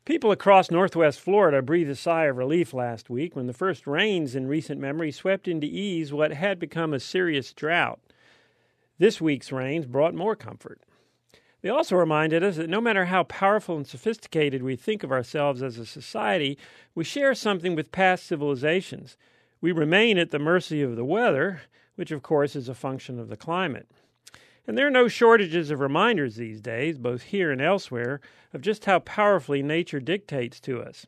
People across northwest Florida breathed a sigh of relief last week when the first rains in recent memory swept in to ease what had become a serious drought. This week's rains brought more comfort. They also reminded us that no matter how powerful and sophisticated we think of ourselves as a society, we share something with past civilizations. We remain at the mercy of the weather, which of course is a function of the climate. And there are no shortages of reminders these days, both here and elsewhere, of just how powerfully nature dictates to us.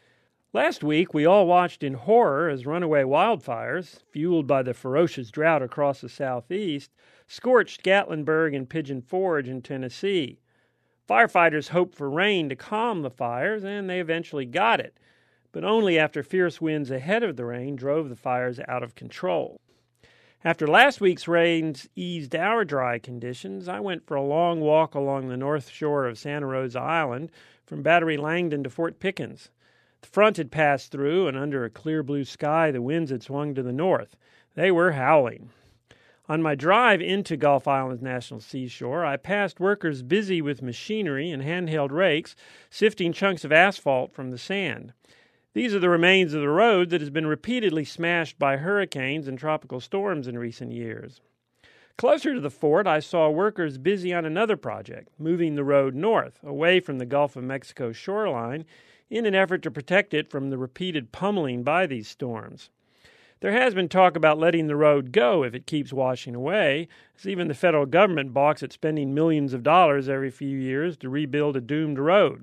Last week, we all watched in horror as runaway wildfires, fueled by the ferocious drought across the southeast, scorched Gatlinburg and Pigeon Forge in Tennessee. Firefighters hoped for rain to calm the fires, and they eventually got it, but only after fierce winds ahead of the rain drove the fires out of control. After last week's rains eased our dry conditions, I went for a long walk along the north shore of Santa Rosa Island from Battery Langdon to Fort Pickens. The front had passed through, and under a clear blue sky, the winds had swung to the north. They were howling. On my drive into Gulf Island's National Seashore, I passed workers busy with machinery and handheld rakes, sifting chunks of asphalt from the sand. These are the remains of the road that has been repeatedly smashed by hurricanes and tropical storms in recent years. Closer to the fort, I saw workers busy on another project, moving the road north, away from the Gulf of Mexico shoreline, in an effort to protect it from the repeated pummeling by these storms. There has been talk about letting the road go if it keeps washing away, as even the federal government balks at spending millions of dollars every few years to rebuild a doomed road.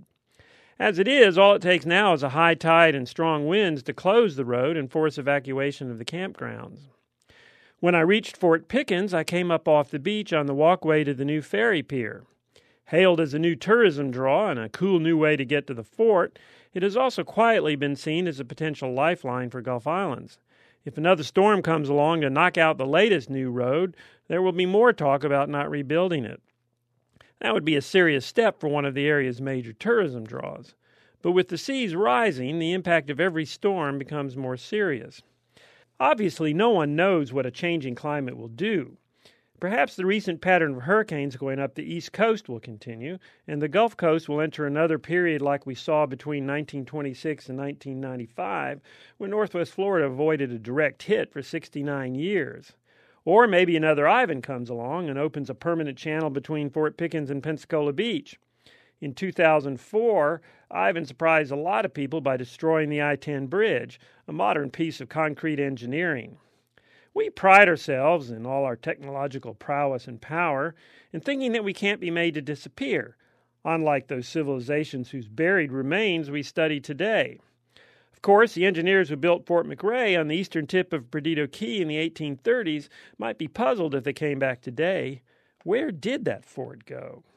As it is, all it takes now is a high tide and strong winds to close the road and force evacuation of the campgrounds. When I reached Fort Pickens, I came up off the beach on the walkway to the new ferry pier. Hailed as a new tourism draw and a cool new way to get to the fort, it has also quietly been seen as a potential lifeline for Gulf Islands. If another storm comes along to knock out the latest new road, there will be more talk about not rebuilding it. That would be a serious step for one of the area's major tourism draws. But with the seas rising, the impact of every storm becomes more serious. Obviously, no one knows what a changing climate will do. Perhaps the recent pattern of hurricanes going up the East Coast will continue, and the Gulf Coast will enter another period like we saw between 1926 and 1995, when Northwest Florida avoided a direct hit for 69 years. Or maybe another Ivan comes along and opens a permanent channel between Fort Pickens and Pensacola Beach. In 2004, Ivan surprised a lot of people by destroying the I-10 bridge, a modern piece of concrete engineering. We pride ourselves, in all our technological prowess and power, in thinking that we can't be made to disappear, unlike those civilizations whose buried remains we study today. Of course, the engineers who built Fort McRae on the eastern tip of Perdido Key in the 1830s might be puzzled if they came back today. Where did that fort go?